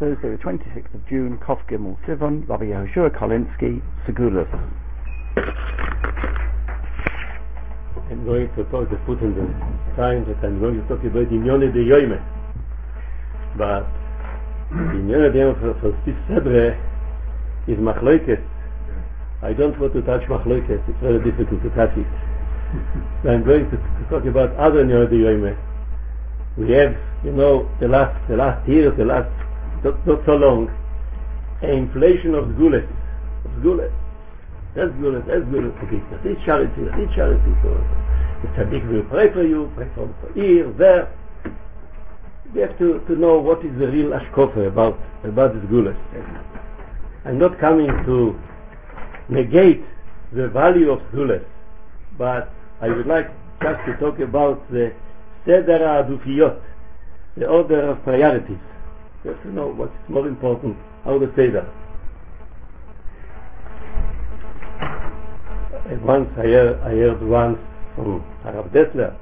Thursday the 26th of June, Kof Gimel Sivan, Rabbi Yehoshua Kolinsky, Segulus. I'm going to talk the foot in the time that I'm going to talk about Inyone de Yoime. But Inyone de Yoime for Sif Sebre is Machloikes. I don't want to touch Machloikes, it's very difficult to touch it. So I'm going to talk about other Inyone de Yoime. We have, the last years, not so long, an inflation of Gules. That's Gules. Okay, this charity. So the tzaddik will pray for you, pray for here, there. We have to know what is the real ashkofa about this Gules. I'm not coming to negate the value of Gules, but I would like just to talk about the Seder HaAdufiyot, the order of priorities. You have to know what's more important, how to say that. Once I heard once from Harav Dessler,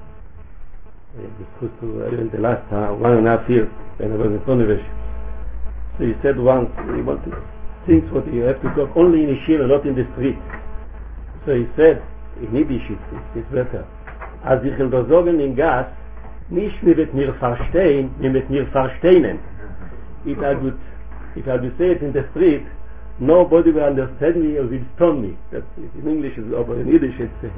in the last 1.5 years when I was in Ponevezh. So he said once, he wanted things what you have to talk only in Yeshiva, not in the street. So he said, in Yiddish it's better. Als ich will das sagen in Gas, nicht mit mir verstehen, mit mir verstehen. If I would say it in the street, nobody will understand me or will stone me. That's in English, but in Yiddish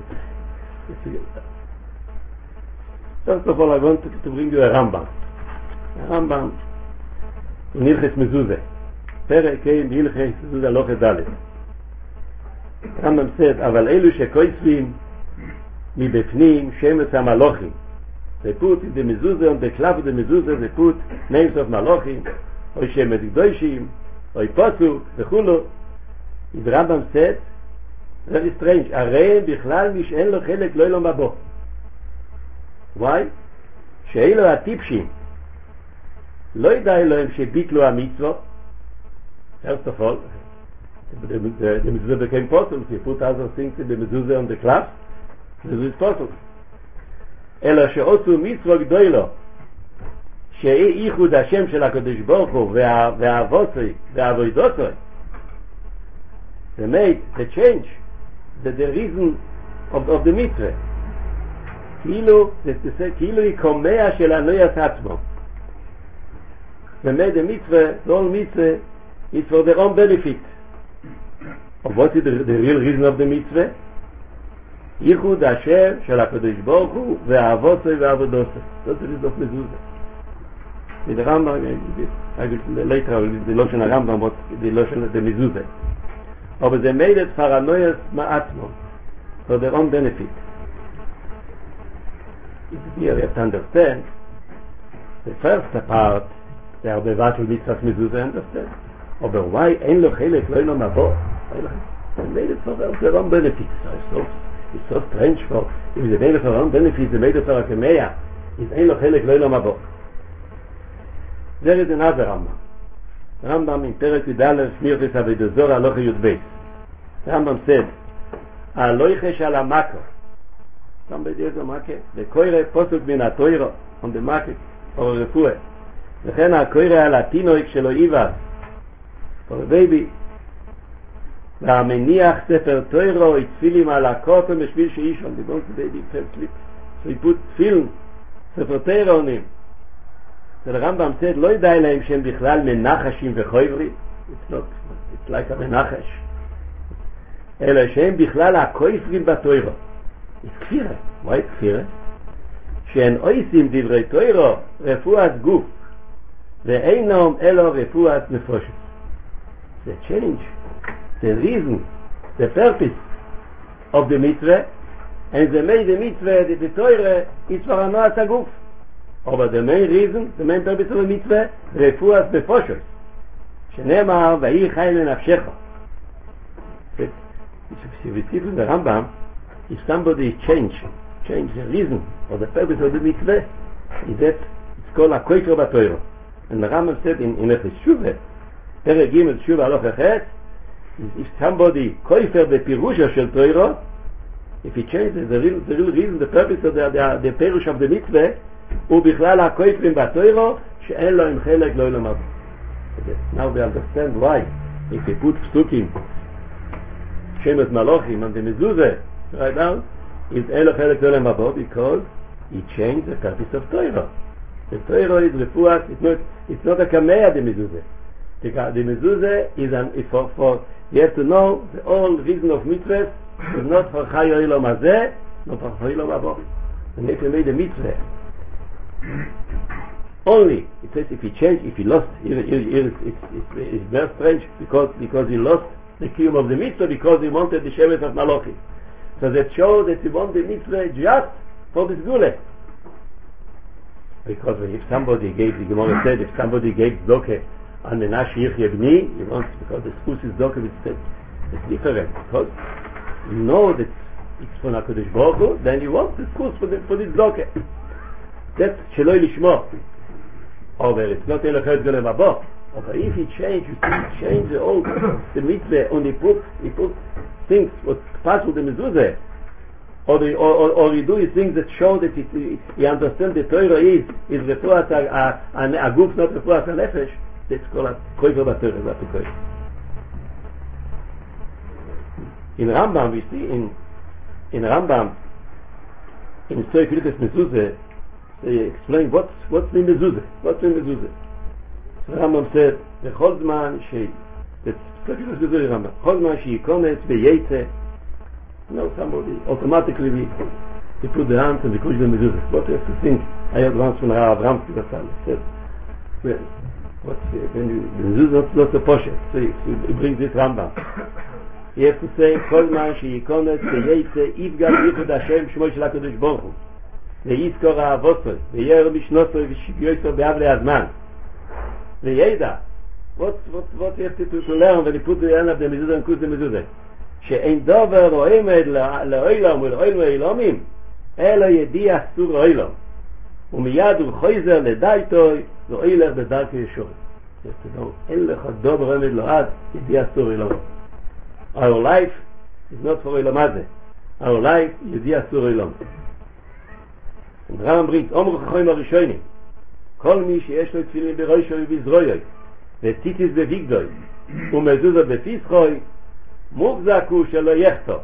First of all, I want to bring you a Rambam. In Ilches Mezuzah. Perek in Ilches Mezuzah Loche Dalet. Rambam said, אבל אלו שכויסבים מבפנים שמץ המלוכים. They put in the mezuzah, on the clef of the mezuzah, they put names of Malochim, or Shemet Gdoshim, or Posuk, וכולו. The Rambam said, very strange, הרי בכלל מי שאין לו חלק לא ילום בבו. Why? שאלו הטיפשים, לא ידע אלוהם שביטלו המצוות. First of all, the mezuzah became Posuk. He put other things in the mezuzah on the clef, this is Posuk. אלא שעושו מצווה גדולה שהיא ייחוד השם של הקדוש ברוך הוא והאבוסי והאבוידוסי. They made the change, the reason of the mitzvah. כאילו היא קומע של הנויס עצמו. They made the mitzvah, the whole mitzvah is for their own benefit. But what is the real reason of the mitzvah? ייחוד השם של הקדוש ברוך הוא והאבוסי והאבודוסי. זאת is of mezuzah. With the Rambam, I will later the lotion of Rambam, but the lotion of the mezuzah. But they made it paranoias ma'atmo, for their own benefit. Here you have to understand the first part, they are bevatel mitzvah mezuzah, understand? But why ein lo chelek lo ilo mabo? They made it for their own benefit. It's so strange for, if they made it for their own benefit, they made it for a kemeya. It's ein lo chelek lo ilo mabo. There is another Rambam. Rambam in Perek Yudalef Mirchis Avedozor Aloche Yudbeis. Rambam said, Aloichesh ala Mako. Somebody has a Mako. The Koire Posuk min HaToiro on the Mako for a Refuah. וכן הקוירה על התינוק שלו איבר for a baby. והמניח ספר תוירו התפילים על הקוטו בשביל שאישון. They want the baby to sleep. So he put film, ספר תוירו on him. So the Rambam said, לא ידע להם שהם בכלל מנחשים וחויברים. It's like a מנחש. אלא שהם בכלל הכויפרים בתוירו. It's כפירה. Why it's כפירה? שאין עושים דברי תוירו רפואת גוף. ואינם אלו רפואת נפושת. The change, the reason, the purpose of the mitzvah, and they made the mitzvah, the Torah, is for anoat haguf. But the main reason, the main purpose of the mitzvah, refuat nefoshet. שנאמר, ויהי חי לנפשך. If we see from the Rambam, if somebody change the reason or the purpose of the mitzvah, is that it's called a koifer b'Torah. And the Rambam said in Ilches Shuvah, Perek Gimel Shuvah Aloche Chet, if somebody koifer b'pirusha shel Torah, if he changes the real reason, the purpose of the perush of the mitzvah, הוא בכלל הכויפרים בתוירו שאין לו עם חלק לא ילמד. Now we understand why. If you put psukim, Shemet Malachim, on the mezuzah, right now, is Elo Chelek Olam Haba, because he changed the purpose of Torah. The Torah is refuah. It's not a kameh, the mezuzah. The mezuzah is for you have to know the whole reason of mitzvah is not for Chai Olam Hazeh, not for Chai Olam Haba. And if you made a mitzvah, only it says if he lost, it's very strange because he lost the kiyum of the mitzvah because he wanted the shevet of Malachim. So that shows that he wanted the mitzvah just for this gule. Because if somebody gave, the Gemara said, if somebody gave Zoke on the Nash Yirchye Bni, he wants, because the spus is Zoke, it's different. Because you know that it's from HaKadosh Baruch Hu, then you want the spus for this Zoke. That's Sheloi Lishmo. Over it's not Elo Chelek Olam Haba. But if he changed, you see, he changed the mitzvah, and he put things what pass with the mezuzah, or he do things that show that he understands the Torah is refuat a guf, not refuat a nefesh. That's called a koiver b'Torah, not a koiver. In Rambam, we see in Rambam, in Tzoi Kritas Mezuzah, they explain what's the mezuzah. What's the mezuzah? So Rambam said, "V'chol zman that's Tzoi Kritas Mezuzah Rambam. Chol zman she'yikones v'yetze." No, somebody automatically we put the hands and we push the mezuzah. What you have to think? I had once from Rav Ramsky that said, "When the mezuzah is not a poshet." So he brings this Rambam. You have to say, "Kol man she'yikones v'yetze ifgad yichud Hashem shmo shel HaKadosh Baruch Hu." ויזכור אהבותו, וירא משנותו ושגיותו באב להזמן. וידע, what you have to learn when you put the end of the mezuzah and put the mezuzah, שאין דובר או עמד לעולם ולעולם העולמים, אלא ידיע סור העולם, ומיד הוא חוזר לדייתו, ואילך בדרכי ישור. אין לך דובר עמד לעד, ידיע סור העולם. Our life is not for העולם הזה. Our life, ידיע סור העולם. Und Rambam bringt Omru Chachayim HaRishonim, כל מי שיש לו תפילין בראשו ובזרועו, וציציס בביגדוי, ומזוזה בפיסחוי, מוחזק הוא שלא יחטוא.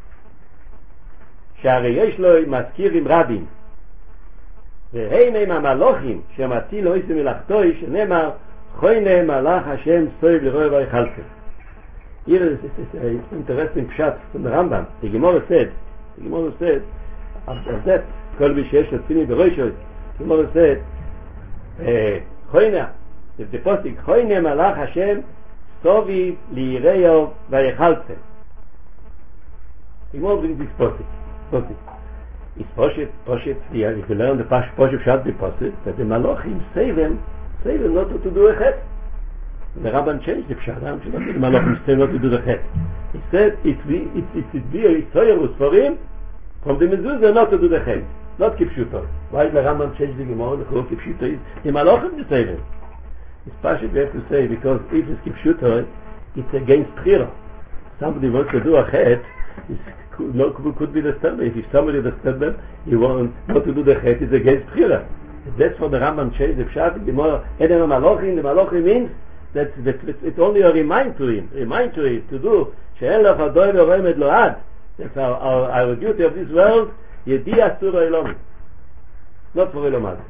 שהרי יש לו מזכירים רבים, והם הם המלוכים שמציל עושה מלאכתו, שנאמר, חוינה מלאך השם סויב לרועי ויחלקם. Here is an interesting pshat from the Rambam. The Gemara said, after that, כל מי שיש לו תפילין בראשו, the Gemara said, חוינה, the posik, חוינה מלאך השם סוביב ליראו ויחלקם. The Gemara brings this posik. It's poshet, if you learn the poshet pshat the posik, that the malachim save him not to do a chet. The Rabban changed the pshat. The malachim say not to do the chet. He said it's a toyerus for him from the mezuzah not to do the chet, not kipshuto. Why the Rabban changed the Gemara? The kipshuto is the malachim to save him. It's pashat we have to say, because if it's kipshuto, it's against chira. Somebody wants to do a chet, could be the standard. If somebody the standard, he wants not to do the chet, it's against chira. That's what the Rambam changed the pshat. The malachim means that it's only a reminder to him to do she'en lach adoy ve'roimed lo'ad. That's our duty of this world. Yedi asur ha'ilom, not for ilomad.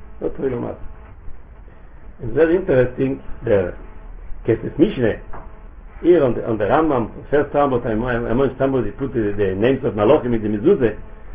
It's very interesting. The Kesef Mishneh here on the Rambam, first time among somebody put the names of malachim in the mezuzah.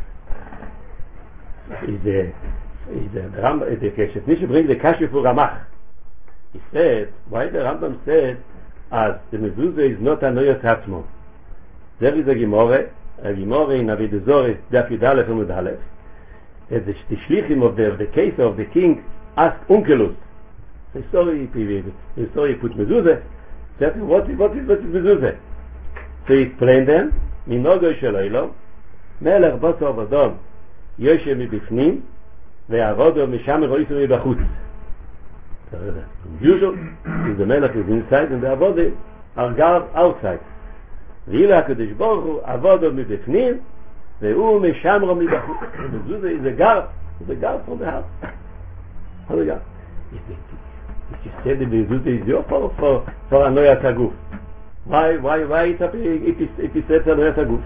The Kesef Mishneh brings the Kasha for Ramach. He said, why the Rambam said, as the mezuzah is not a noyot hatzmo. There is a Gemara in Avidah Zorah, Daf Yud Aleph Amud Aleph, that the shlichim of the case of the king asked Unkelus. He put mezuzah. Said, what is mezuzah? So he explained them, Minogo shel Olam, Melech Basar Vadom, Yoshe mibifnim, ve'avodo mishamer roisu mibachutz. Usual is the melech is inside and the avodah are guard outside. V'ila HaKadosh Baruch Hu avodah mibifnim ve'u mishamro mibachutz. The mezuzah is a guard from the house. If you say the mezuzah is your fault for Anoyat Haguf, why it's up if he said Anoyat Haguf?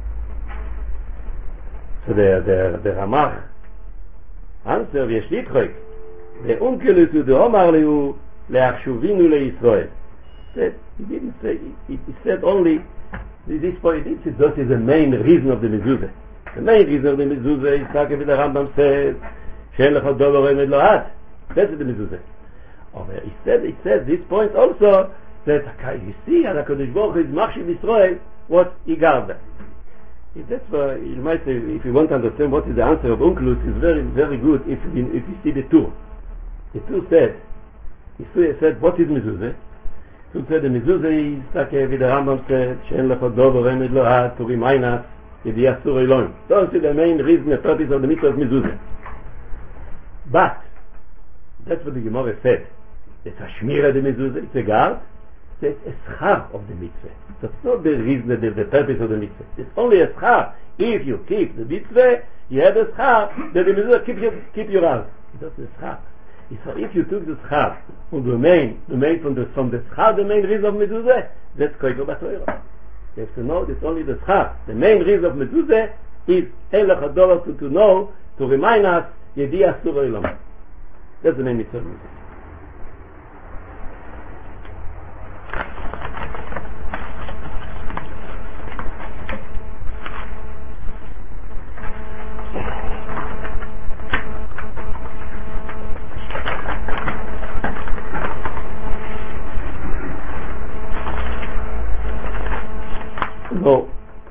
So the Ramach answer, יש ליטחוק, ואונקלוס הוא דאמר לו להחשובינו לישראל. He didn't say, he said only this point. This is the main reason of the mezuzah. The main reason of the mezuzah is like the Rambam said, שאין לך דבר עמד לו עד. That's the mezuzah. But he said this point also, that you see, HaKadosh Baruch Hu is Machshiv Yisrael, what he gave them. That's why you might say, if you want to understand what is the answer of Onkelos, it's very, very good if you see the two. The two said, what is mezuzah? So said the mezuzah is like the Rambam said, she'en lecho dover emed lo ad, to remind us, yedi asur Elohim. Those are the main reason, the purpose of the mitzvah of mezuzah. But, that's what the Gemara said. It's a shmira the mezuzah, it's a guard, it's a schar of the mitzvah. That's not the reason, the purpose of the mitzvah. It's only a schar. If you keep the mitzvah, you have a schar, that the mezuzah keep your house. That's the schar. So if you took the schar from the main from the schar, the main reason of mezuzah, that's koiko batoira. You have to know that only the schar, the main reason of mezuzah, is elach adollah to know, to remind us, yedi asur olam. That's the main mitzvah of mezuzah. So,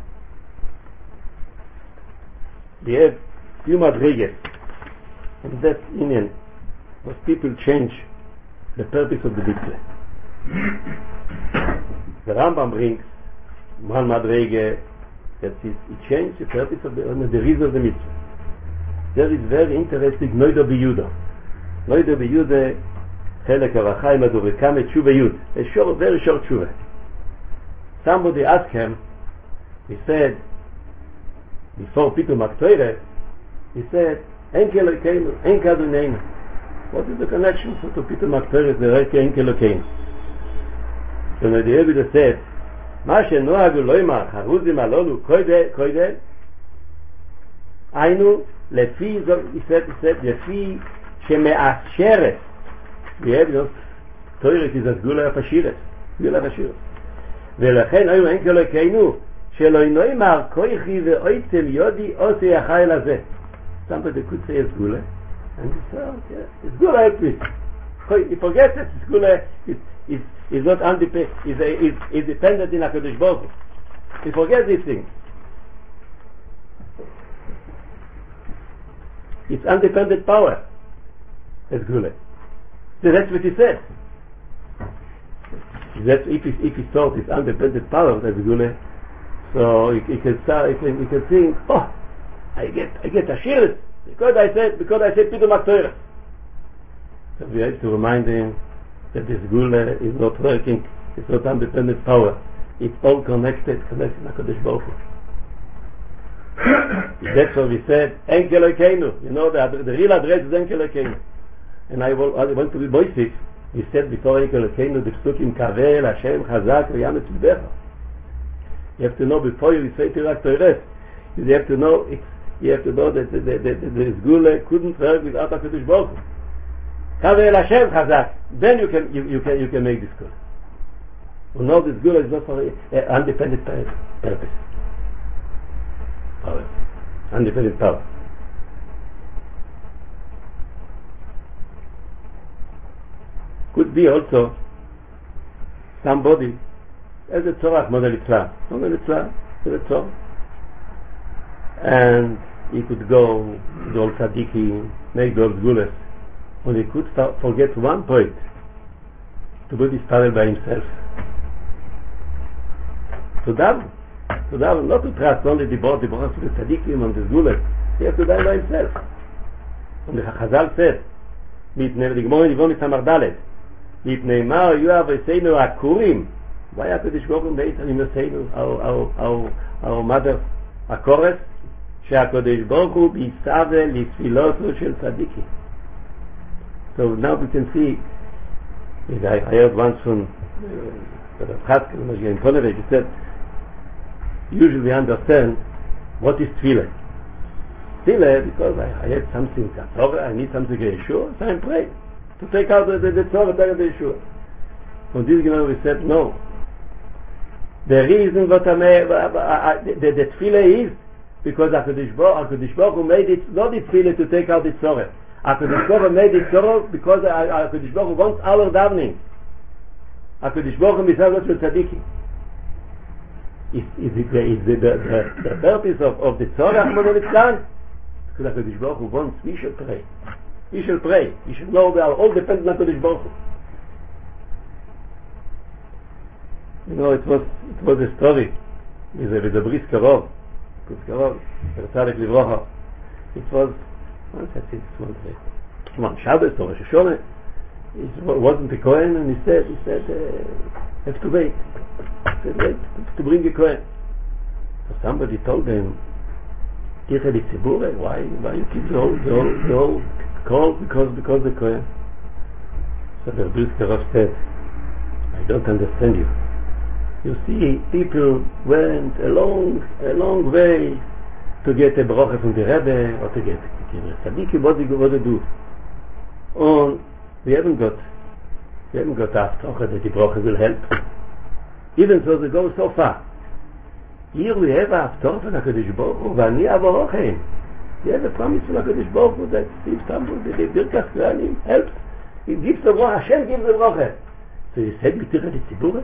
we have few madrigas, and that Indian, was people change the purpose of the mitzvah. The Rambam brings one madrige that he changed the purpose of the reason of the mitzvah. There is very interesting Noido B'Yuda. Noido B'Yuda, Chelek Arachai Madurikam et Tshuva Yud. A very short Tshuva. Somebody asked him, he said, before Pitu Maktoire, he said, Enkel Elokeinu, Enkel Adoneinu. What is the connection to Pitu Maktoire, the Reike Enkel Elokeinu? So the Rebbe said, Ma she'noagu loimar, haruzim alolu koidel, Ainu, lefi, he said, lefi sheme'asheret. The Rebbe, Toiret is as Gula Fashiret. Gula Fashiret. ולכן היו אין כלוקנו שלא נאמר כוחי ואויצם יודי עושה החייל הזה. Somebody could say it's Gula, and he said, okay, it's Gula help me. He forgets it, it's Gula is not is dependent in HaKadosh Baruch Hu. He forgets these things. It's independent power. It's Gula. So that's what he said. That if he thought it's independent power, that's Gula, so he can think, oh, I get assured because I said Pitu Maktoire. So we have to remind him that this Gula is not working, it's not independent power, it's all connected to HaKadosh Baruch Hu. That's what we said, Enkel Elokeinu. You know the real address is Enkel Elokeinu. And I want to be boisif. He said before Enkel Elokeinu, the psukim Kavel, Hashem, Chazak, V'yam etzbecha. You have to know before you say Tirak Torah. You have to know that the Gula couldn't work without HaKadosh Baruch Hu. Kavel, Hashem, Chazak. Then you can make this Gula. Well, no, this Gula is not for independent purpose. Power. Independent power. Could be also somebody as a tzorach model Islam, and he could go to the old tzaddikim, make those gulas, and he could forget one point to put his parallel by himself. To daven, not to trust only the board, the tzaddikim and the gulas. He has to die by himself. And the Chazal said, the Gemara in Yivon Samar Dalet, נאמר יואב עשינו הכורים. Why HaKadosh Baruch Hu made our mother הכורס? שהקדוש ברוך הוא ביסווה לתפילותו של צדיקי. So now we can see I heard once from he said, usually we understand what is tefillah. Tefillah, because I had something, I need something to Yeshua, so I pray to take out the Torah of Yeshua. From this Gemara we said, no. The reason what the tefillah is, because HaKadosh Baruch Hu made it, not the tefillah to take out the Torah. HaKadosh Baruch Hu made it Torah because HaKadosh Baruch Hu wants our davening. HaKadosh Baruch Hu mitzvot shel tzaddikim. Is the purpose of the Torah because HaKadosh Baruch Hu wants we should pray. We should pray. We should know we are all dependent on HaKadosh Baruch Hu. You know, it was a story with the Bris Karov, Tzadik Livrocha. It was one Shabbos or Rosh Hashanah. It wasn't a Kohen, and he said, have to wait. He said, wait to bring a Kohen. So somebody told him, why you keep the whole call because the Kohen? So the Bris Karov said, I don't understand you. You see, people went a long way to get a bracha from the Rebbe or to get a tzaddik. What they do? And we haven't got after that the bracha will help. Even so, they go so far. Here we have after from HaKadosh Baruch Hu, v'ani avorochem. We have a promise from HaKadosh Baruch Hu that if somebody, the Birkas Kohanim helps, he gives the bracha, Hashem gives the bracha. So he said, Mitzvah Tzibura.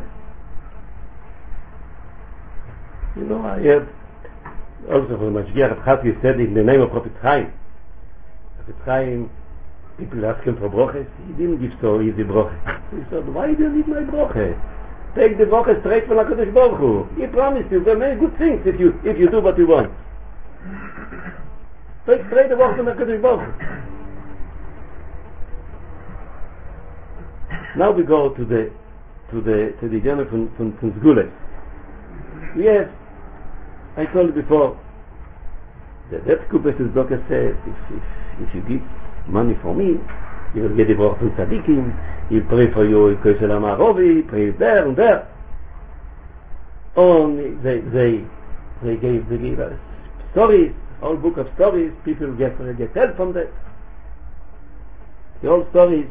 You know, I heard also from Mashgiach Abchazki said in the name of Prophet Chaim. Prophet Chaim, people ask him for broches, he didn't give so easy broche. So he said, why do you need my broche? Take the broche straight from HaKadosh Baruch Hu. He promised you there are many good things if you do what you want. Take straight the broche from HaKadosh Baruch Hu. Now we go to the journey from Zgulet. We have, I told you before, that Kupes Tzedakah says, if you give money for me, you will get the bracha from tzaddikim, he'll pray for you in Kosel Amarovi, pray there and there. And they gave us stories, whole book of stories, people get help from that. The whole stories,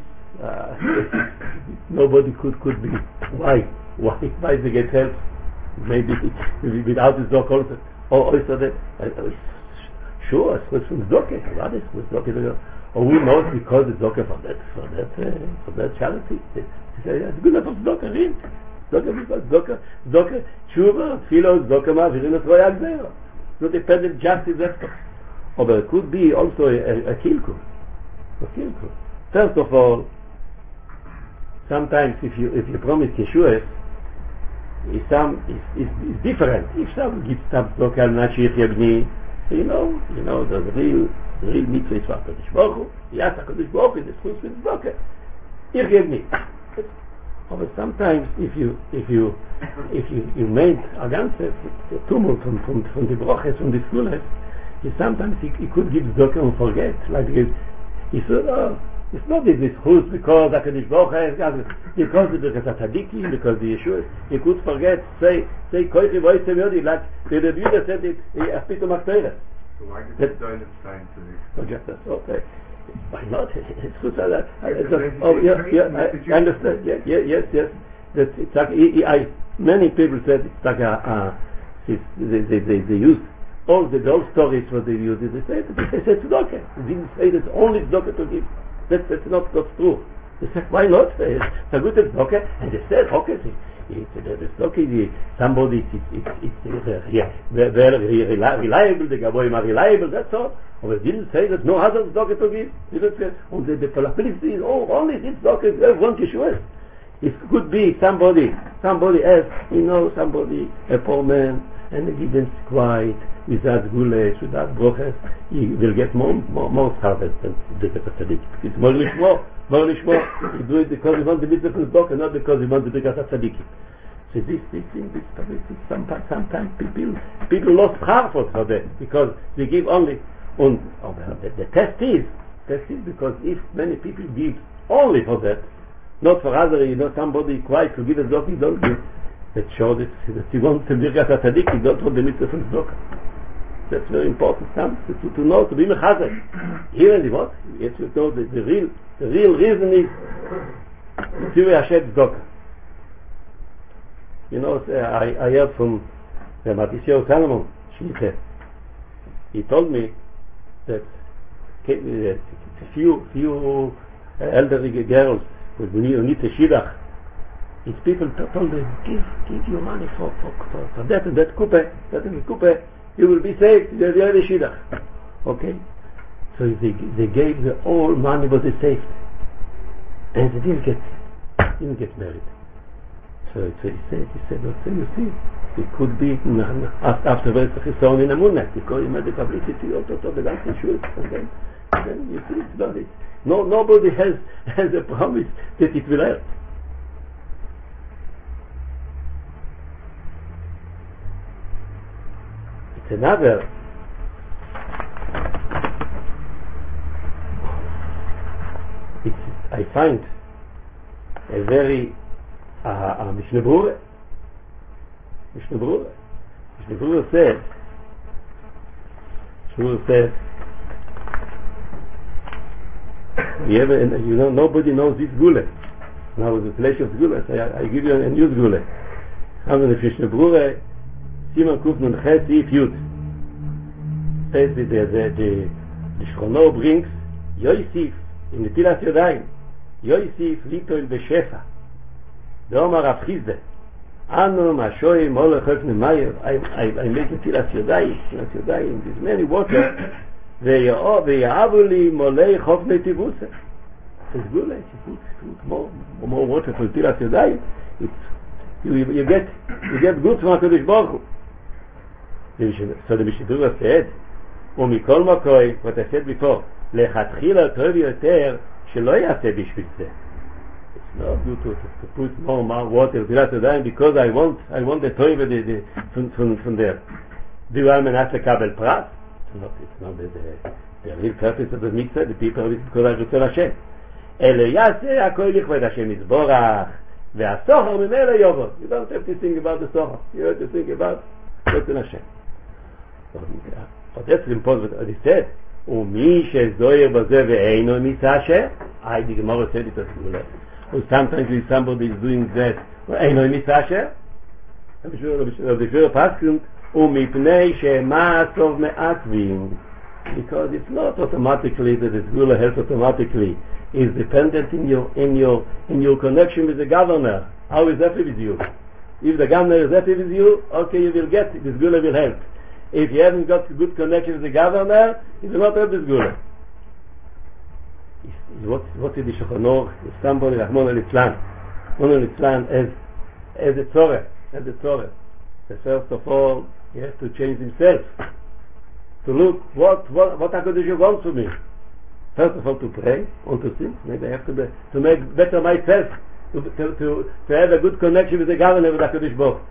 nobody could be. Why they get help? Maybe without the Zok also. Also that, sure, it's from the Zok. What is the Zok? Or we know it's because the Zok for that charity. It's good enough for Zok, read. Zok, Tshuva, Tfilo, Zok, Ma'avirin, et Roya Gzera. So dependent just in that. But it could be also a kilkul. First of all, sometimes if you promise Yeshua, it's different. If some gives some local Nashir Yabni, you know, the real mitzvah is for HaKadosh Baruch Hu. Yes, HaKadosh Baruch Hu is the truth with Zokah. Yabni. But sometimes if you made a ganze tumult from the broches, from the schools, sometimes he could give Zokah and forget. Like he said, it's not this truth because HaKadosh Baruch Hu, because the tzaddikim, because the Yeshua, he could forget, say koichi voice yodi, like the Rebbe said it, Aspito Makteres. So why did the Doyle sign to this? Okay. Why not? It's good. I understand. Yes. It's like many people said it's like they use all the old stories what they use. They said tzedakah. They didn't say that only tzedakah to give. That's not true. They said why not? It's a good tzedakah, and they said okay. The tzedakah, somebody very reliable. The gaboim are reliable. That's all. But they didn't say that no other tzedakah to give. And the falafel is only this tzedakah. Everyone Yeshua. It could be somebody else, a poor man, and he gives quiet, without gulesh, without broches, he will get more harvest than the tzaddik. It's more lishmo. He do it because he wants the mitzvah from tzedakah, not because he wants the tzaddik. So this thing, sometimes people lost heart for that, because they give only. The test is because if many people give only for that, not for other, somebody quiet to give a tzedakah, you don't give. That shows that you want to be a tzaddik, you don't want the mitzvah from tzedakah. That's very important, to know, to be mechazek. Here in the what? Yes, you know, the real reason is to be Hashem tzedakah. You know, I heard from Matisyahu Salomon, he told me that a few elderly girls who need a shidduch, his people told them, give your money for that and that kuppah, you will be saved, you'll have a shidduch. Okay? So they gave the all money what they saved. And they didn't get married. So he said, well, so you see, it could be afterwards a son in a moonlight, because he made the publicity of the ganze Schuld, and then you see it's not it. Nobody has a promise that it will help. It's another I find a very Mishnah Berurah said, nobody knows this gule. Now with the flesh of gule, so I give you a new gule. I'm in the Mishnah Berurah, Simon Kuf Nun Ches Yif Yud. Says the Shchono brings Yosef in the Tilas Yodayim. Yosef Litoil Beshefa. The Omar Rav Chizde. Anu Mashoy Molech Hefne Mayer. I make the Tilas Yodayim. There's many water. Ve'ya'avuli Molei Chofne Tivuse. It's good, like you put more water for Tilas Yodayim. You get good from HaKadosh Baruch Hu. So the Mishnah Berurah said, ומכל מקום, what I said before, לכתחילה טוב יותר שלא יעשה בשביל זה. It's not good to put more water בתפילת ידיים because I want the טוב from there. Do I מנסה לקבל פרס? It's not the real purpose of the mitzvah, the people are because I רוצה לשם. אלא יעשה הכל לכבוד השם יזבורך והסוחר ממילא יבוא. You don't have to think about the סוחר. You have to think about רצון השם. But that's important what he said. ומי שזוהר בזה ואינו מיסשה, the Gemara said it as well. Or sometimes if somebody is doing that, ואינו מיסשה, the Shur Paskin, ומפני שמעשוב מעכבים, because it's not automatically that the Gula helps automatically. It's dependent in your connection with the governor. How is happy with you? If the governor is happy with you, okay, you will get it. This Gula will help. If you haven't got a good connection with the governor, it will not help this Gula. What is the Shulchan If somebody like Mon al-Islam as a Torah, so first of all, he has to change himself. To look what HaKadosh wants from me. First of all, to pray, and to sing. Maybe I have to make better myself, to have a good connection with the governor, with HaKadosh Baruch.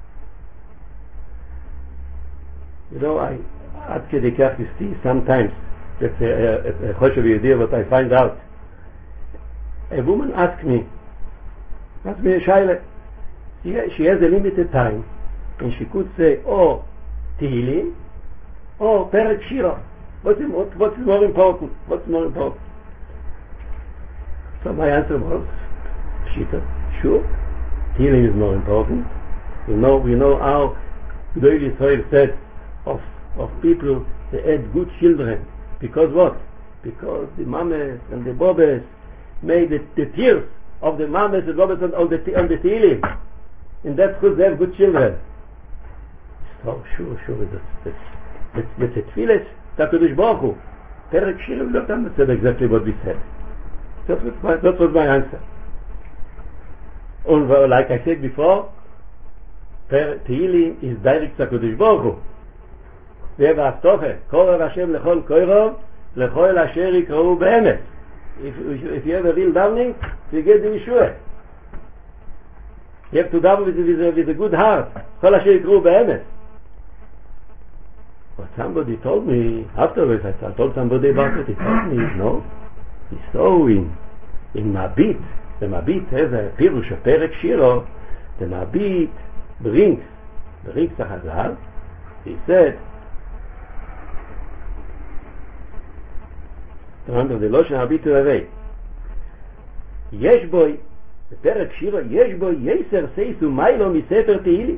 You know, at Kedekach you see sometimes, that's a choshev idea what I find out. A woman asked me a shaila. She has a limited time, and she could say, Tehillim, Perek Shira. What's more important? So my answer was, Pshita, sure, Tehillim is more important. We know how Gdol Yisrael said of people, they had good children. Because what? Because the mamas and the bobas made the tears of the mamas and bobas on the Tehillim. And that's because they have good children. So sure, that's a tefillah. HaKadosh Baruch Hu. Perek Shira, we don't understand exactly what we said. That was my answer. And like I said before, Tehillim is direct to HaKadosh Baruch Hu. והבטחה, קורא השם לכל קורב, לכל אשר יקראו באמת. If you have a real davening, you get the Yeshua. You have to daven with a good heart. כל אשר יקראו באמת. But somebody told me, afterwards I told somebody about it, he told me, no, he saw in Mabit, the Mabit has a Pirush of Perek Shiro. The Mabit brings the Chazal. He said, under the Loshen Mabit Revei, יש בו, בפרק שירו, יש בו יסר סייס ומיילו מספר תהילים.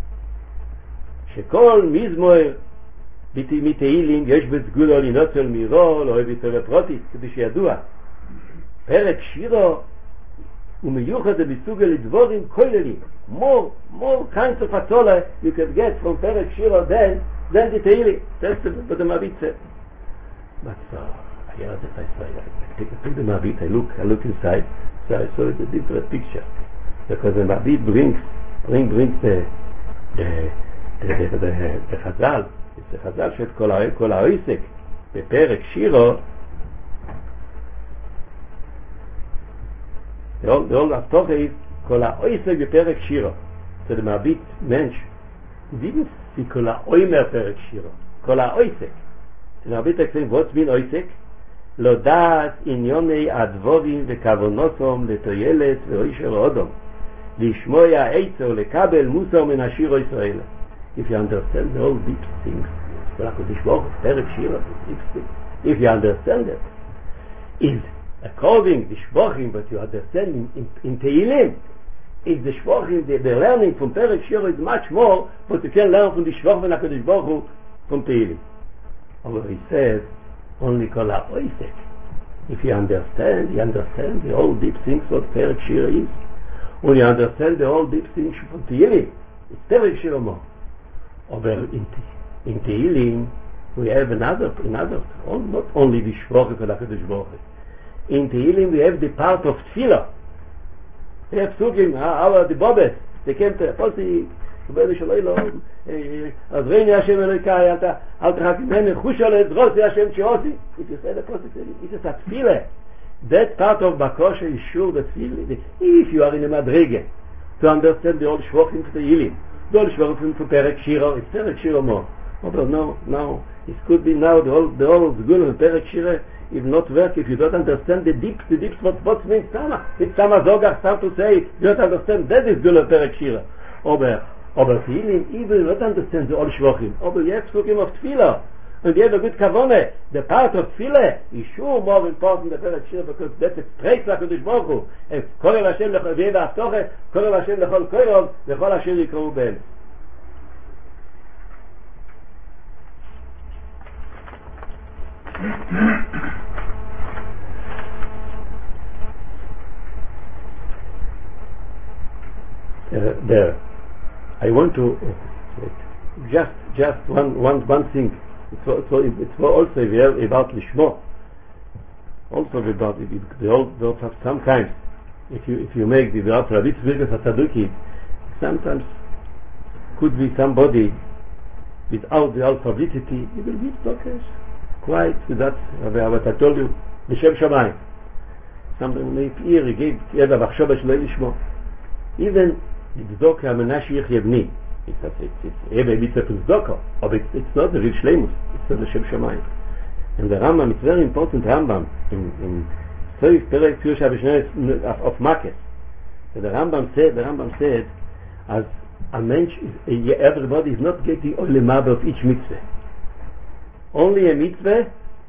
שכל מזמור מתהילים יש בסגולו לנוצל מירו, לא אוהב יותר פרוטיס, כדי שידוע. פרק שירו הוא מיוחד בסוגל לדבורים כוללים. More kinds of atzola you can get from Perek Shiro than the Tehillim. That's what the Mabit said. But I heard that I take the Mabit, I look inside, so I saw it a different picture. Because the Mabit brings the Chazal. It's the Chazal של כל העסק בפרק שירו. The whole story is כל העסק בפרק שירו. So the Mabit Mensch didn't see כל העומר פרק שירו. כל העסק. The Mabit explains what's mean עסק? לא דעת עניוני הדבורים וכוונותום לתועלת ואושר אודום. לשמוע עצה ולקבל מוסר מן השירו ישראל. If you understand the whole deep things, if you understand it, is according to Shvochim, but you understand in Tehillim, is the Shvochim, the learning from Perek Shiro is much more, but you can learn from the Shvochim and HaKadosh Baruch Hu from Tehillim. However, he says, only Kol HaOisek. If you understand the whole deep things what Perek Shiro is, when you understand the whole deep things from Tehillim, it's Perek Shiro more. Over in Tehillim, we have another, not only the Shvochim of HaKadosh Baruch Hu. In Tehillim, we have the part of Tefillah. We have Sugim, the Bobet, they came to Apostle, Rebbeinu Shalom, Azreini Hashem Elokai, Al Tehakimeni, Chushol Edrosi Hashem Chiosi. If you say the Apostle, it is a Tefillah. That part of Bakosha is sure that if you are in a Madrege, to understand the old Shvochim of Tehillim, the old Shvochim of Perek Shiro, it's Perek Shiro more. But no, it could be now the old Zgun of Perek Shiro if not work, if you don't understand the deeps what means Sama. It's Sama Zogar start to say, you don't understand, that is Zgun of Perek Shiro. Aber Tehillim, even you don't understand the old Shvochim. Aber you have Shvochim of Tefillah. And you have a good kavone. The part of Tefillah is sure more important than Perek Shiro because that's a praise to HaKadosh Baruch Hu. And Korel Hashem lechol v'yeva aftoche, Korel Hashem lechol koirov, v'chol Hashem yikrohu ben. There, I want to just one thing. It's also about Lishmo. Also about they all have some kind. If you make the Rabbi Tzvika Saduki, sometimes could be somebody without the publicity. He will be stockers, quiet with that. What I told you, L'Shem Shamayim. Something like here he gave a Machshava Shelo Lishmo. Even the Tzedakah Amenashi Yevni. It's a mitzvah to Tzedakah, but it's not the real Shleimus. It's not the Shem Shamayim. And the Rambam, it's very important Rambam in Soif Perek Pirush HaBishnois of Makes. The Rambam said, as a mensch, everybody is not getting all the mab of each mitzvah. Only a mitzvah,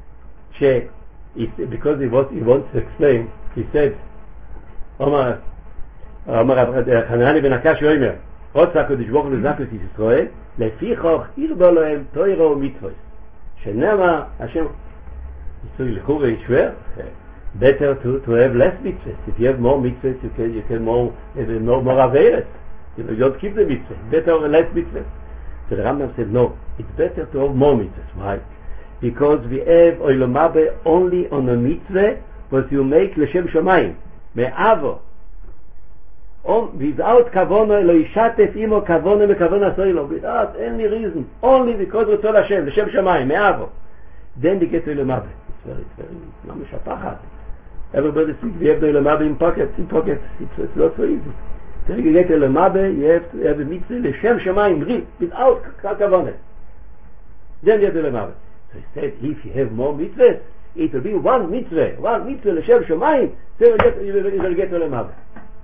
because he wants to explain, he said, Omar Hanani ben Akash Yoimer, רוצה הקדוש ברוך הוא לזכות את ישראל, לפיכך ירבה להם תורה ומצוות. שנאמר, Hashem, לכאורה is schwer, better to have less mitzvahs. If you have more mitzvahs, you can more averes. You don't keep the mitzvah. Better or less mitzvahs. So the Rambam said, no, it's better to have more mitzvahs. Why? Because we have Olam Haba only on a mitzvah, but you make L'Shem Shamayim, me'avo. Without kavona lo yishatef imo kavona mekavona soilo, without any reason, only because of Tzol Hashem, L'Shem Shamayim, me'avo. Then they get to Olam Haba. It's very mamish apachat. Everybody thinks we have the Olam Haba in pockets. It's not so easy. Then you get to Olam Haba, you have to have a mitzvah L'Shem Shamayim, real, without kavona. Then you get to Olam Haba. So he said, if you have more mitzvahs, it will be one mitzvah l'shem shomayim, then you will get Olam Haba.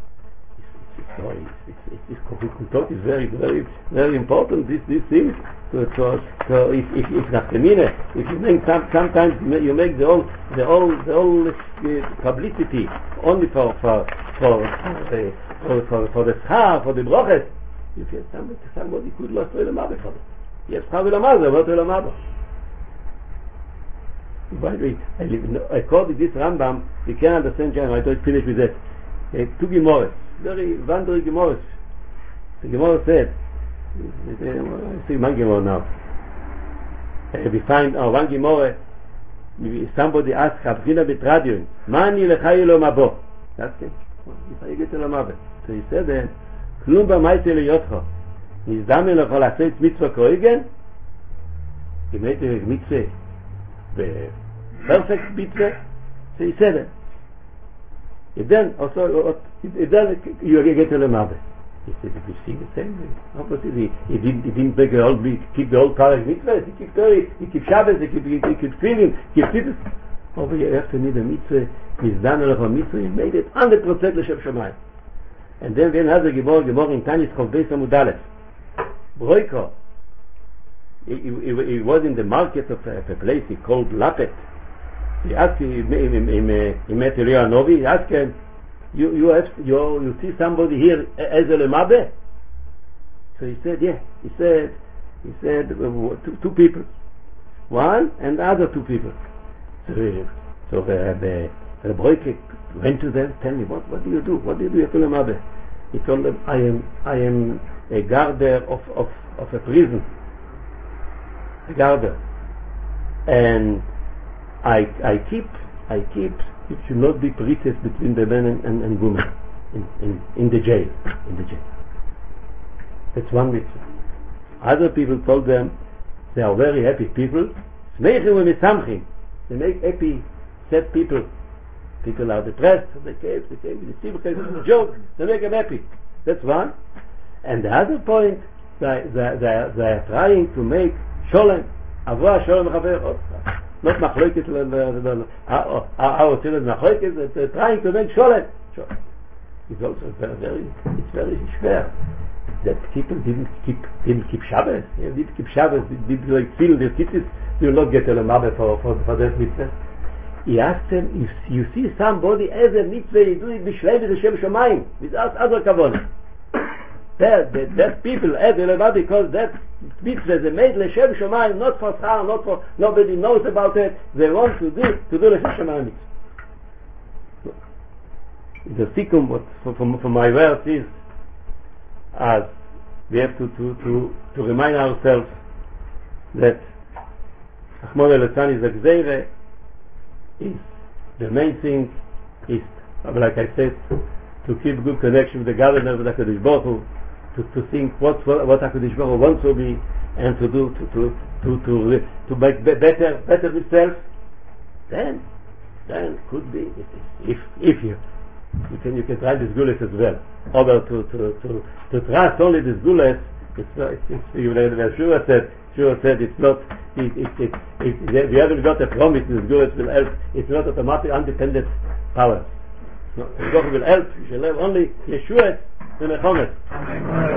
It's very, very, very important, this thing. So if nafkamina, if you make sometimes you make the whole publicity only for the schar, for the brachas, you get somebody could lost Olam Haba for it. Yes, schar Olam Haba, not Olam Haba. By the way, according to this Rambam, you can understand, I thought I'd finish with that. Two Gemaras, very wonderful Gemaras. The Gemara said, I see one Gemara now. We find one Gemara, somebody asked Rabchina Betradion, Mani lechayi lo mabo. That's it. If I get to Olam Haba. So he said, Klum b'maite leyotcho. Nizdamen lecho la'aset mitzvah koigen. He made a mitzvah, the perfect mitzvah. So he said it. Then also, then you get to Olam Haba. He said, "Did you see the same way? Obviously, he didn't make keep the old Karach mitzvah. He keep Torah, he keep Shabbos, he keep feeling, he keep Tzitzis. Over here, after need a mitzvah, he's done a mitzvah. He made it 100% l'shem shomayim. And then when has a Gemara in Tanis Chov Beis Amud Aleph, Broiko. He was in the market of a place he called Lapet. He asked him, he met Eliyahu Novi. He asked him, you see somebody here as Olam Haba? So he said, yeah. He said two people, one and the other two people. So the Broike went to them. Tell me, what do you do? What do you do at Olam Haba? He told them, I am a guarder of a prison, a guarder, and I keep. It should not be pretense between the men and women in the jail. That's one mitzvah. Other people told them they are very happy people. They make happy, sad people. People are depressed. They came with the joke. They make them happy. That's one. And the other point, they are trying to make sholem. Avra sholem chaver. Not machloket, our children machloket, they're trying to make sholem. It's also very schwer. That people didn't keep Shabbos. They didn't keep Shabbos. They didn't like feel their tzitzis. They will not get Olam Haba for that mitzvah. He asked them, if you see somebody as a mitzvah, you do it b'shlei v'shem shomayim, without other kavanah. That people add Olam Haba because that mitzvah they made l'shem shomayim, not for schar, not for nobody knows about it. They want to do l'shem shomayim mitzvah. The sikkum from my words is, as we have to remind ourselves that Achmon Elitzan is a gzeire, is the main thing is, like I said, to keep good connection with the gardener, with HaKadosh Baruch Hu, to think what HaKadosh Baruch Hu wants to be, and to do to make better himself. Then could be if you can try this gules as well. Although to trust only this gules, Shua said it's not. If you haven't got a promise, this gules will help. It's not automatic, independent power. No, God will help. You shall have only Yeshua and Mechomet.